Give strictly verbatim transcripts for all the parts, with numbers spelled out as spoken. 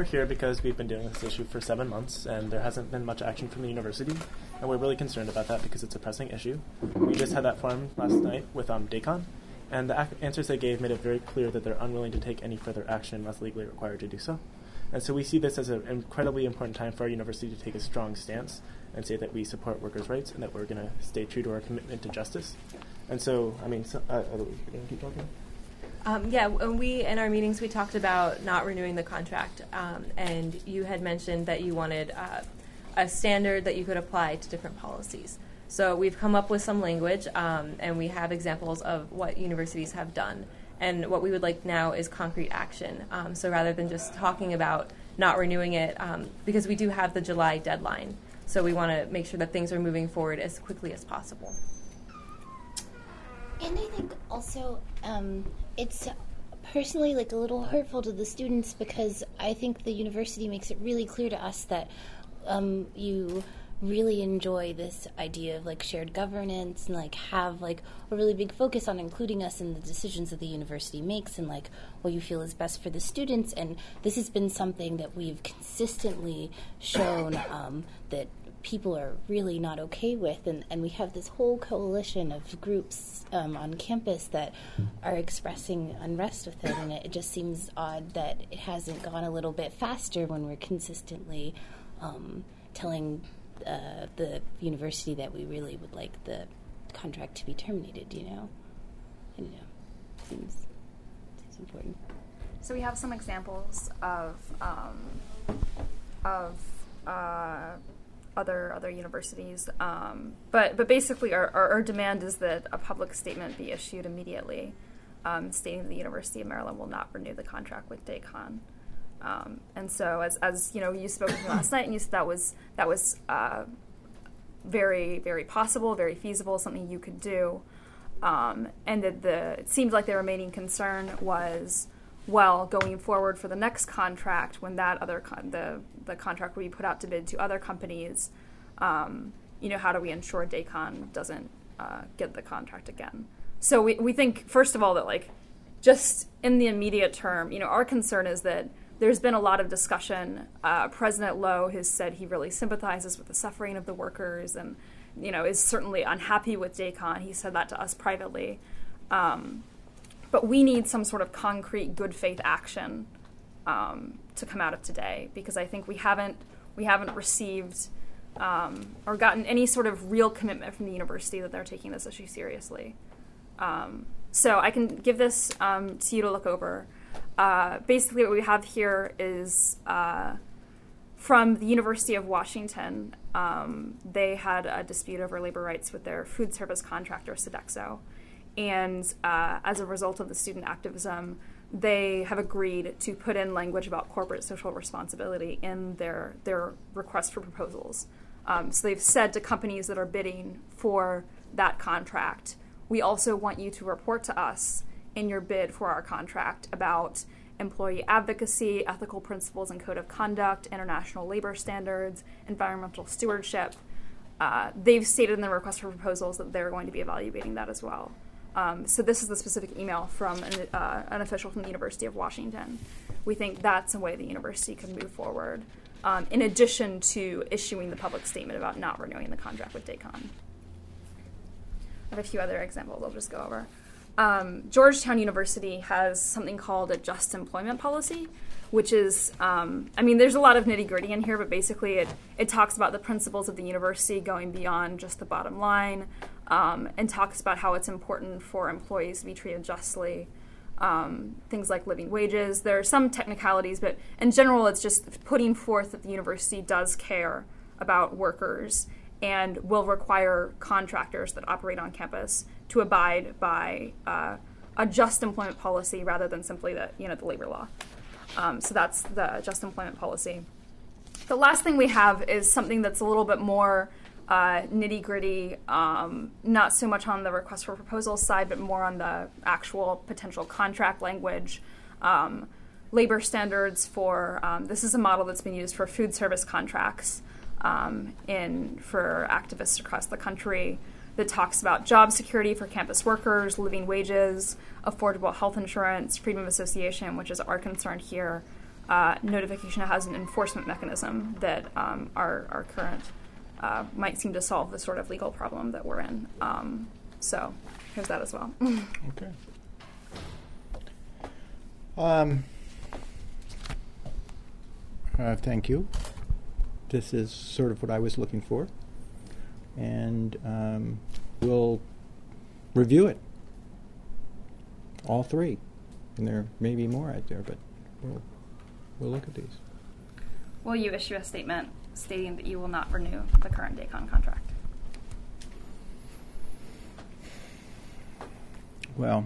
we're here because we've been dealing with this issue for seven months, and there hasn't been much action from the university, and we're really concerned about that because it's a pressing issue. We just had that forum last night with um, DACON, and the ac- answers they gave made it very clear that they're unwilling to take any further action unless legally required to do so. And so we see this as an incredibly important time for our university to take a strong stance and say that we support workers' rights and that we're going to stay true to our commitment to justice. And so, I mean, so, uh, are we going to keep talking? Um, yeah, when we, in our meetings, we talked about not renewing the contract, um, and you had mentioned that you wanted uh, a standard that you could apply to different policies. So we've come up with some language, um, and we have examples of what universities have done. And what we would like now is concrete action. Um, so rather than just talking about not renewing it, um, because we do have the July deadline, so we want to make sure that things are moving forward as quickly as possible. And I think also um, it's personally like a little hurtful to the students because I think the university makes it really clear to us that um, you really enjoy this idea of like shared governance and like have like a really big focus on including us in the decisions that the university makes and like what you feel is best for the students. And this has been something that we've consistently shown um, that people are really not okay with, and, and we have this whole coalition of groups um, on campus that are expressing unrest with it, and it, it just seems odd that it hasn't gone a little bit faster when we're consistently um, telling uh, the university that we really would like the contract to be terminated, you know? And, you know, seems, seems important. So we have some examples of um, of uh, other other universities, um, but but basically our, our, our demand is that a public statement be issued immediately, um, stating that the University of Maryland will not renew the contract with DACON. Um, and so, as as you know, you spoke to me last night, and you said that was that was uh, very very possible, very feasible, something you could do, um, and that the it seemed like the remaining concern was, well, going forward for the next contract, when that other con- the the contract will be put out to bid to other companies, um, you know, how do we ensure DACON doesn't uh, get the contract again? So we we think first of all that like just in the immediate term, you know, our concern is that there's been a lot of discussion. Uh, President Lowe has said he really sympathizes with the suffering of the workers, and you know is certainly unhappy with DACON. He said that to us privately. Um, But we need some sort of concrete good faith action um, to come out of today, because I think we haven't we haven't received um, or gotten any sort of real commitment from the university that they're taking this issue seriously. Um, so I can give this um, to you to look over. Uh, basically, what we have here is uh, from the University of Washington. Um, they had a dispute over labor rights with their food service contractor, Sodexo. And uh, as a result of the student activism, they have agreed to put in language about corporate social responsibility in their, their request for proposals. Um, so they've said to companies that are bidding for that contract, we also want you to report to us in your bid for our contract about employee advocacy, ethical principles and code of conduct, international labor standards, environmental stewardship. Uh, they've stated in the request for proposals that they're going to be evaluating that as well. Um, so this is the specific email from an, uh, an official from the University of Washington. We think that's a way the university could move forward, um, in addition to issuing the public statement about not renewing the contract with DACON. I have a few other examples I'll just go over. Um, Georgetown University has something called a just employment policy, which is, um, I mean, there's a lot of nitty-gritty in here, but basically it, it talks about the principles of the university going beyond just the bottom line, um, and talks about how it's important for employees to be treated justly, um, things like living wages. There are some technicalities, but in general it's just putting forth that the university does care about workers and will require contractors that operate on campus to abide by uh, a just employment policy rather than simply the, you know, the labor law. Um, so that's the just employment policy. The last thing we have is something that's a little bit more uh, nitty-gritty, um, not so much on the request for proposal side, but more on the actual potential contract language. Um, labor standards for, um, this is a model that's been used for food service contracts um, in for activists across the country, that talks about job security for campus workers, living wages, affordable health insurance, freedom of association, which is our concern here, uh, notification has an enforcement mechanism that um, our, our current uh, might seem to solve the sort of legal problem that we're in. Um, so here's that as well. Okay. Um, uh, thank you. This is sort of what I was looking for. And um, we'll review it. All three. And there may be more out there, but we'll, we'll look at these. Will you issue a statement stating that you will not renew the current DACON contract? Well,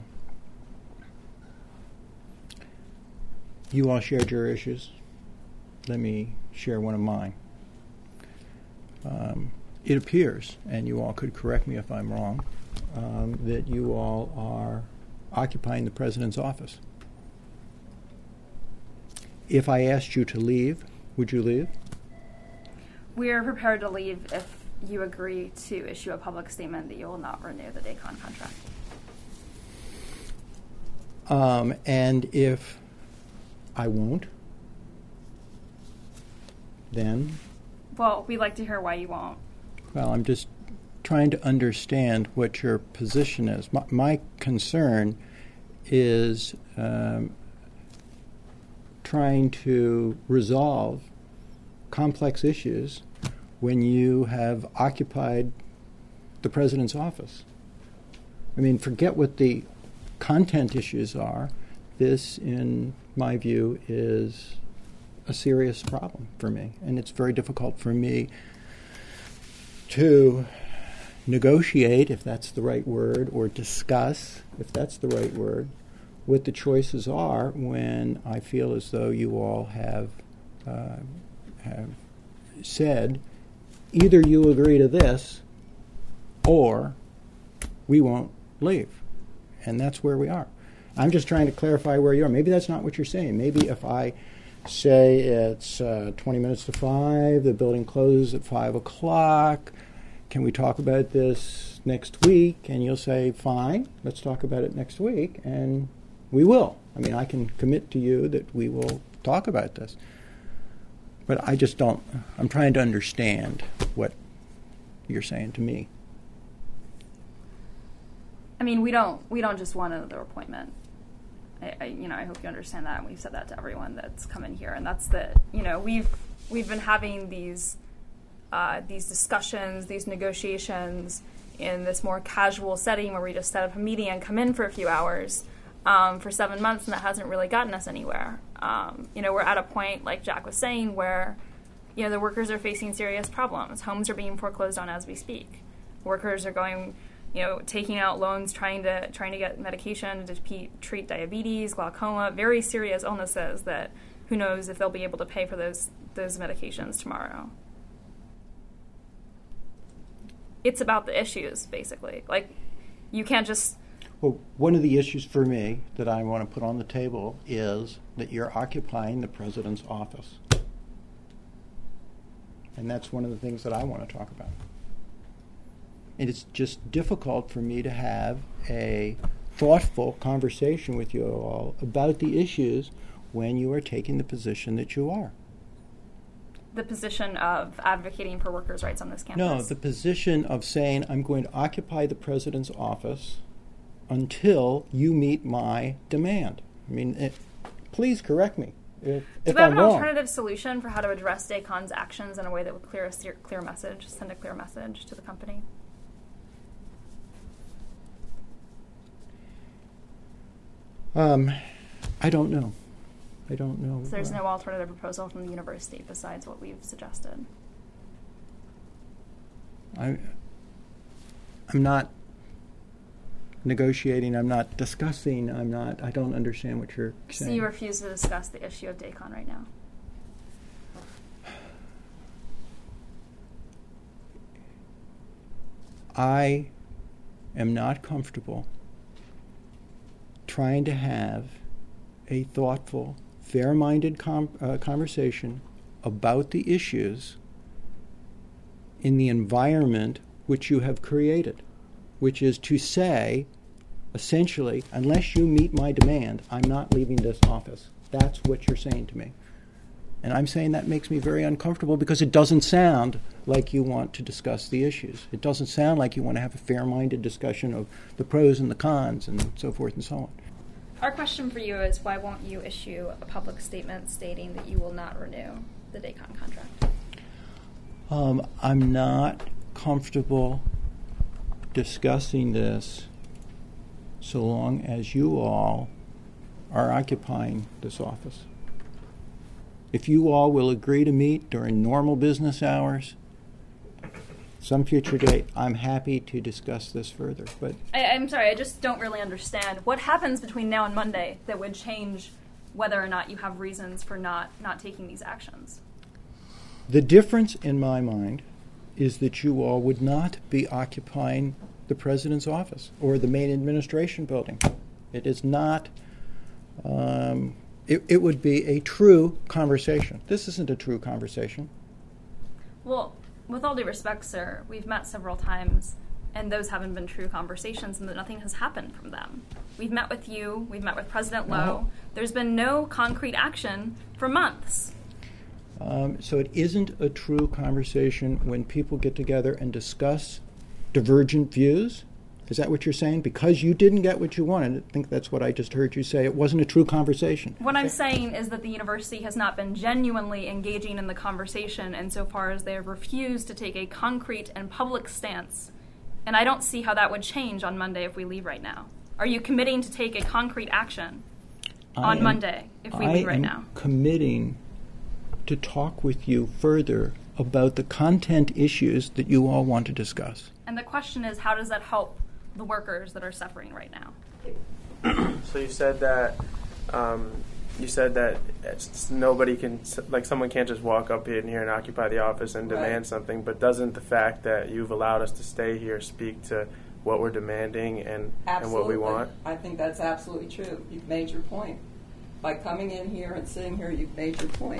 you all shared your issues. Let me share one of mine. Um, it appears, and you all could correct me if I'm wrong, um, that you all are occupying the president's office. If I asked you to leave, would you leave? We are prepared to leave if you agree to issue a public statement that you will not renew the DACON contract. Um, and if I won't, then? Well, we'd like to hear why you won't. Well, I'm just trying to understand what your position is. My, my concern is um, trying to resolve complex issues when you have occupied the president's office. I mean, forget what the content issues are. This, in my view, is a serious problem for me, and it's very difficult for me to negotiate, if that's the right word, or discuss, if that's the right word, what the choices are when I feel as though you all have uh, have said, either you agree to this or we won't leave. And that's where we are. I'm just trying to clarify where you are. Maybe that's not what you're saying. Maybe if I say it's uh, twenty minutes to five, the building closes at five o'clock, can we talk about this next week? And you'll say, fine, let's talk about it next week. And we will. I mean, I can commit to you that we will talk about this. But I just don't, I'm trying to understand what you're saying to me. I mean, we don't we don't just want another appointment. I, I you know I hope you understand that, and we've said that to everyone that's come in here, and that's that you know we've we've been having these uh, these discussions, these negotiations in this more casual setting where we just set up a meeting and come in for a few hours um, for seven months, and that hasn't really gotten us anywhere. Um, you know, we're at a point, like Jack was saying, where you know the workers are facing serious problems. Homes are being foreclosed on as we speak. Workers are going. You know, taking out loans, trying to trying to get medication to pe- treat diabetes, glaucoma, very serious illnesses that who knows if they'll be able to pay for those those medications tomorrow. It's about the issues, basically. Like, you can't just... Well, one of the issues for me that I want to put on the table is that you're occupying the president's office. And that's one of the things that I want to talk about. And it's just difficult for me to have a thoughtful conversation with you all about the issues when you are taking the position that you are. The position of advocating for workers' rights on this campus? No, the position of saying I'm going to occupy the president's office until you meet my demand. I mean, it, please correct me if, Do if we have I'm an wrong. alternative solution for how to address DACON's actions in a way that would clear a ser- clear message, send a clear message to the company? Um, I don't know. I don't know. So there's uh, no alternative proposal from the university besides what we've suggested? I, I'm not negotiating. I'm not discussing. I'm not. I don't understand what you're So saying. you refuse to discuss the issue of DACON right now? I am not comfortable trying to have a thoughtful, fair-minded com- uh, conversation about the issues in the environment which you have created, which is to say, essentially, unless you meet my demand, I'm not leaving this office. That's what you're saying to me. And I'm saying that makes me very uncomfortable because it doesn't sound like you want to discuss the issues. It doesn't sound like you want to have a fair-minded discussion of the pros and the cons and so forth and so on. Our question for you is, why won't you issue a public statement stating that you will not renew the DACON contract? Um, I'm not comfortable discussing this so long as you all are occupying this office. If you all will agree to meet during normal business hours, some future date, I'm happy to discuss this further. But I, I'm sorry, I just don't really understand. What happens between now and Monday that would change whether or not you have reasons for not, not taking these actions? The difference in my mind is that you all would not be occupying the president's office or the main administration building. It is not... Um, It, it would be a true conversation. This isn't a true conversation. Well, with all due respect, sir, we've met several times, and those haven't been true conversations, and that nothing has happened from them. We've met with you. We've met with President Lowe. No. There's been no concrete action for months. Um, so it isn't a true conversation when people get together and discuss divergent views? Is that what you're saying? Because you didn't get what you wanted, I think that's what I just heard you say. It wasn't a true conversation. What I'm saying is that the university has not been genuinely engaging in the conversation insofar as they have refused to take a concrete and public stance. And I don't see how that would change on Monday if we leave right now. Are you committing to take a concrete action on am, Monday if we I leave right am now? committing to talk with you further about the content issues that you all want to discuss. And the question is, how does that help the workers that are suffering right now? So you said that um, you said that it's, nobody can, like, someone can't just walk up in here and occupy the office and demand Right. something. But doesn't the fact that you've allowed us to stay here speak to what we're demanding and, and what we want? I think that's absolutely true. You've made your point. By coming in here and sitting here, you've made your point.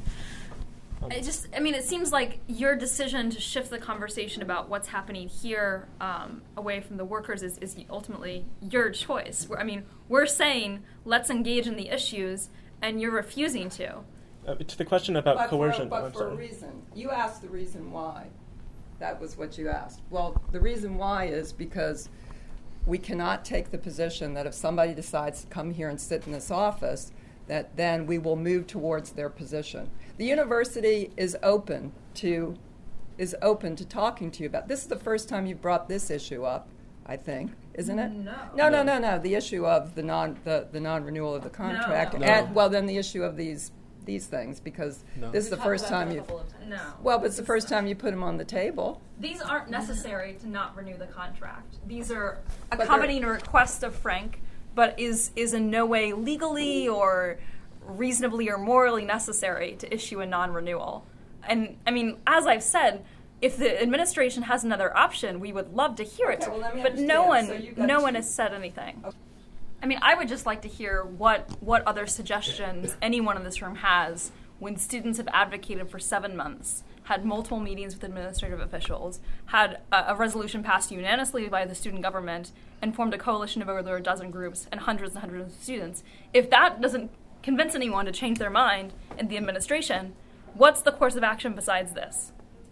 I just, I mean, it seems like your decision to shift the conversation about what's happening here um, away from the workers is, is ultimately your choice. We're, I mean, we're saying let's engage in the issues, and you're refusing to. Uh, to the question about But coercion. for, but I'm for sorry. a reason. You asked the reason why. That was what you asked. Well, the reason why is because we cannot take the position that if somebody decides to come here and sit in this office, that then we will move towards their position. The university is open to is open to talking to you about. This is the first time you've brought this issue up, I think, isn't it? No. No, no, no, no. The issue of the non the, the non renewal of the contract, No. and well, then the issue of these these things because No. this is the first time you. No. Well, but it's the first time you put them on the table. These aren't necessary to not renew the contract. These are they're- accommodating a request of Frank, but is is in no way legally or reasonably or morally necessary to issue a non-renewal. And I mean, as I've said, if the administration has another option, we would love to hear it. Okay, well, let me but no understand. one, So you've got no two- one has said anything. I mean, I would just like to hear what what other suggestions anyone in this room has when students have advocated for seven months, had multiple meetings with administrative officials, had a, a resolution passed unanimously by the student government, and formed a coalition of over a dozen groups and hundreds and hundreds of students. If that doesn't convince anyone to change their mind in the administration, what's the course of action besides this?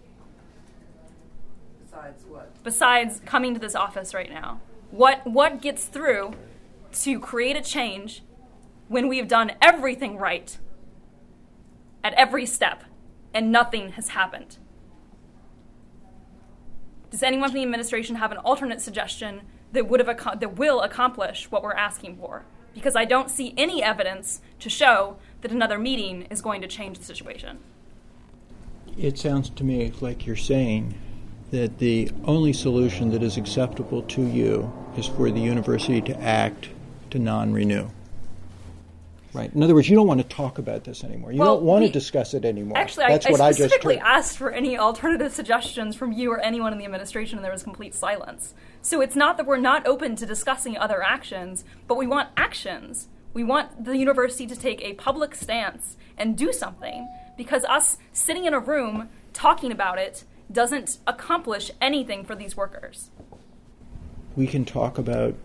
Besides what? Besides coming to this office right now? What what gets through to create a change when we've done everything right at every step and nothing has happened? Does anyone from the administration have an alternate suggestion that would have ac- that will accomplish what we're asking for? Because I don't see any evidence to show that another meeting is going to change the situation. It sounds to me like you're saying that the only solution that is acceptable to you is for the university to act to non-renew. Right. In other words, you don't want to talk about this anymore. You Well, don't want we- to discuss it anymore. Actually, That's I, what I I just specifically heard. asked for any alternative suggestions from you or anyone in the administration, and there was complete silence. So it's not that we're not open to discussing other actions, but we want actions. We want the university to take a public stance and do something, because us sitting in a room talking about it doesn't accomplish anything for these workers. We can talk about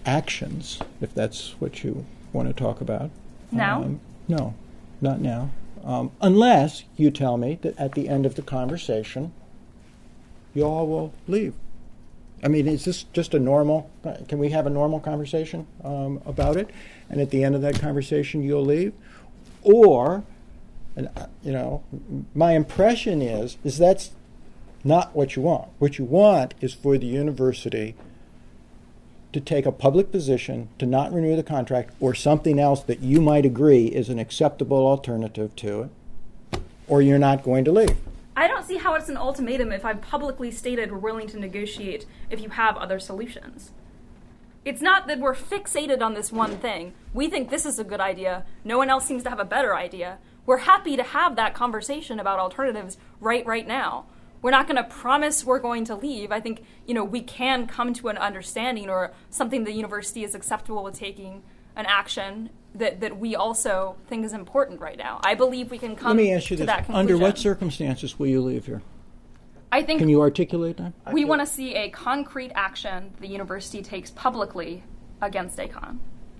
actions, if that's what you want to talk about. Now? Um, no, not now. Um, unless you tell me that at the end of the conversation, you all will leave. I mean, is this just a normal, can we have a normal conversation um, about it? And at the end of that conversation, you'll leave? Or, and, uh, you know, my impression is, is that's not what you want. What you want is for the university to take a public position to not renew the contract or something else that you might agree is an acceptable alternative to it, or you're not going to leave. I don't see how it's an ultimatum if I've publicly stated we're willing to negotiate if you have other solutions. It's not that we're fixated on this one thing. We think this is a good idea. No one else seems to have a better idea. We're happy to have that conversation about alternatives right right now. We're not going to promise we're going to leave. I think, you know, we can come to an understanding or something the university is acceptable with taking an action that, that we also think is important right now. I believe we can come Let me ask you to this. that conclusion. Under what circumstances will you leave here? I think Can you articulate that? we want to see a concrete action the university takes publicly against DACON.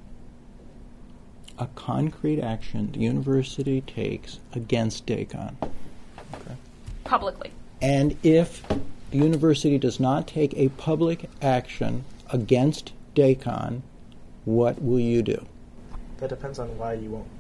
A concrete action the university takes against DACON. Okay. Publicly. And if the university does not take a public action against DACON, what will you do? That depends on why you won't.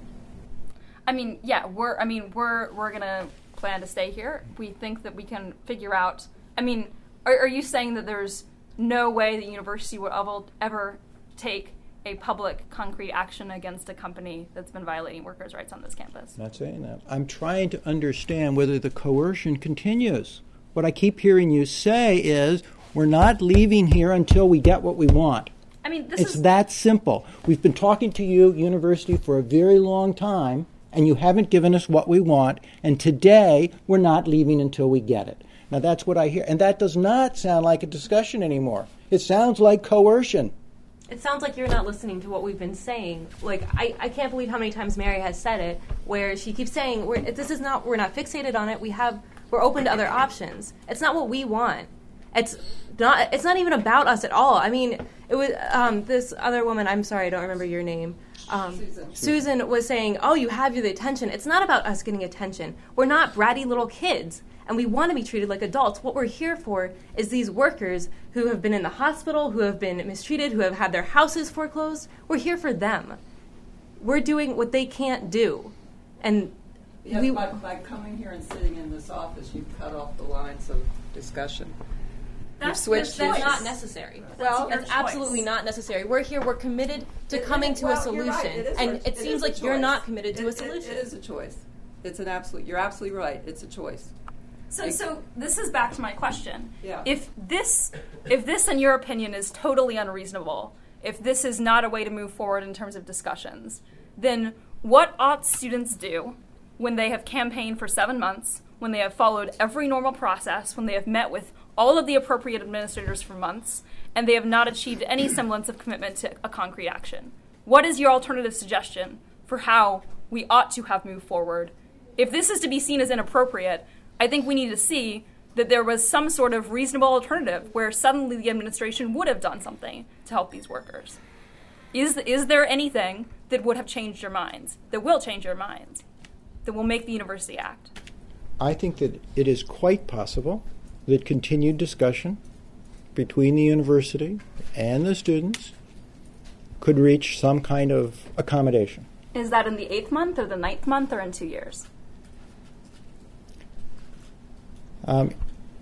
I mean, yeah, we're. I mean, we're we're gonna plan to stay here. We think that we can figure out. I mean, are, are you saying that there's no way the university would ever, ever take a public, concrete action against a company that's been violating workers' rights on this campus? Not saying that. I'm trying to understand whether the coercion continues. What I keep hearing you say is, we're not leaving here until we get what we want. I mean, this it's is that simple. We've been talking to you, university, for a very long time, and you haven't given us what we want, and today we're not leaving until we get it. Now that's what I hear, and that does not sound like a discussion anymore. It sounds like coercion. It sounds like you're not listening to what we've been saying. Like, I, I can't believe how many times Mary has said it, where she keeps saying, we're, this is not, we're not fixated on it, we have, we're open to other options. It's not what we want. It's not, it's not even about us at all. I mean, it was, um, this other woman, I'm sorry, I don't remember your name. Um, Susan. Susan was saying, oh, you have the attention. It's not about us getting attention. We're not bratty little kids, and we want to be treated like adults. What we're here for is these workers who have been in the hospital, who have been mistreated, who have had their houses foreclosed. We're here for them. We're doing what they can't do. And yes, we, by, by coming here and sitting in this office, you've cut off the lines of discussion. That's, switched that's choice. not necessary. Well, That's your absolutely choice. not necessary. We're here. We're committed to It- coming it- to well, a you're solution. right. It is and a- it, it seems is a like you're choice. not committed to It- a it- solution. It is a choice. It's an absolute. You're absolutely right. It's a choice. So, so this is back to my question. Yeah. If this, if this, in your opinion, is totally unreasonable, if this is not a way to move forward in terms of discussions, then what ought students do when they have campaigned for seven months, when they have followed every normal process, when they have met with all of the appropriate administrators for months, and they have not achieved any semblance of commitment to a concrete action? What is your alternative suggestion for how we ought to have moved forward? If this is to be seen as inappropriate, I think we need to see that there was some sort of reasonable alternative where suddenly the administration would have done something to help these workers. Is, is there anything that would have changed your minds, that will change your minds, that will make the university act? I think that it is quite possible that continued discussion between the university and the students could reach some kind of accommodation. Is that in the eighth month or the ninth month or in two years? Um,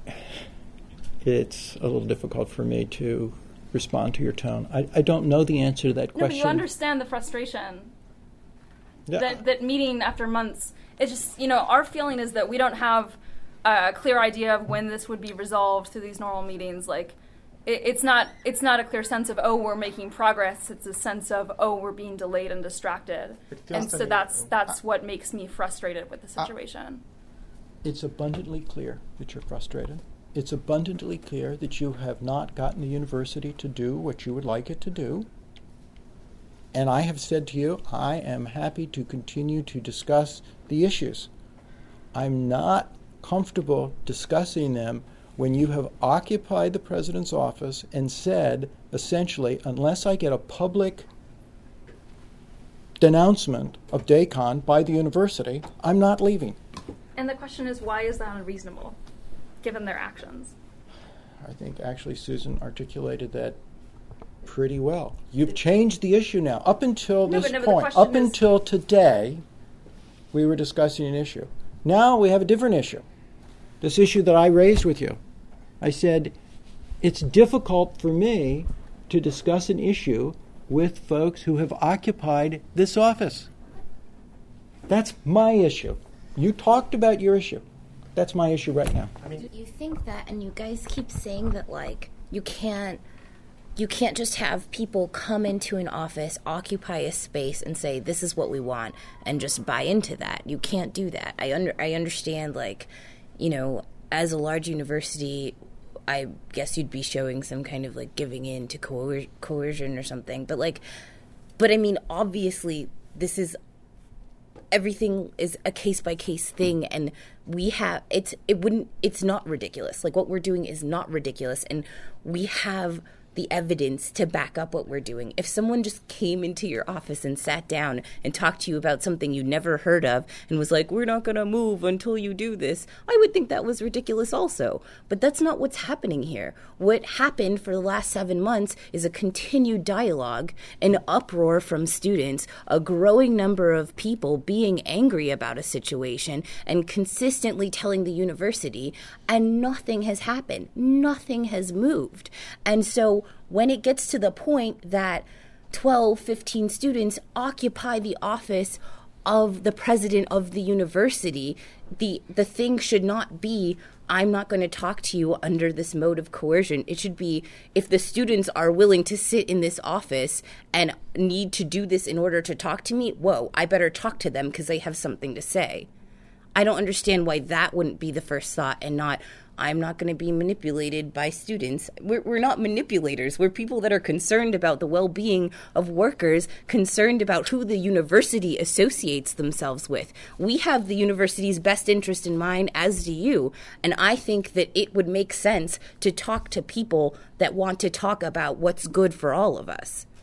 it's a little difficult for me to respond to your tone. I, I don't know the answer to that No, but question. you understand the frustration. Yeah. That, that meeting after months, it's just, you know, our feeling is that we don't have a clear idea of when this would be resolved through these normal meetings. Like, it, it's not it's not a clear sense of, oh, we're making progress. It's a sense of, oh, we're being delayed and distracted. It feels And to so me- that's that's what makes me frustrated with the situation. It's abundantly clear that you're frustrated. It's abundantly clear that you have not gotten the university to do what you would like it to do. And I have said to you, I am happy to continue to discuss the issues. I'm not comfortable discussing them when you have occupied the president's office and said, essentially, unless I get a public denouncement of DACON by the university, I'm not leaving. And the question is, why is that unreasonable, given their actions? I think actually Susan articulated that pretty well. You've changed the issue now. Up until No, this but no, but the point, question up is- until today, we were discussing an issue. Now we have a different issue. This issue that I raised with you. I said, it's difficult for me to discuss an issue with folks who have occupied this office. That's my issue. You talked about your issue. That's my issue right now. I mean, You think that, and you guys keep saying that, like, you can't, you can't just have people come into an office, occupy a space, and say, this is what we want, and just buy into that. You can't do that. I under, I understand, like, you know, as a large university, I guess you'd be showing some kind of, like, giving in to coer- coercion or something. But, like, but I mean, obviously, this is, everything is a case-by-case thing, and we have, it's, it wouldn't, it's not ridiculous. Like, what we're doing is not ridiculous, and we have the evidence to back up what we're doing. If someone just came into your office and sat down and talked to you about something you never heard of and was like, we're not going to move until you do this, I would think that was ridiculous also. But that's not what's happening here. What happened for the last seven months is a continued dialogue, an uproar from students, a growing number of people being angry about a situation and consistently telling the university, and nothing has happened. Nothing has moved. And so when it gets to the point that twelve, fifteen students occupy the office of the president of the university, the the thing should not be, I'm not going to talk to you under this mode of coercion. It should be, if the students are willing to sit in this office and need to do this in order to talk to me, whoa, I better talk to them because they have something to say. I don't understand why that wouldn't be the first thought and not, I'm not going to be manipulated by students. We're, we're not manipulators. We're people that are concerned about the well-being of workers, concerned about who the university associates themselves with. We have the university's best interest in mind, as do you. And I think that it would make sense to talk to people that want to talk about what's good for all of us.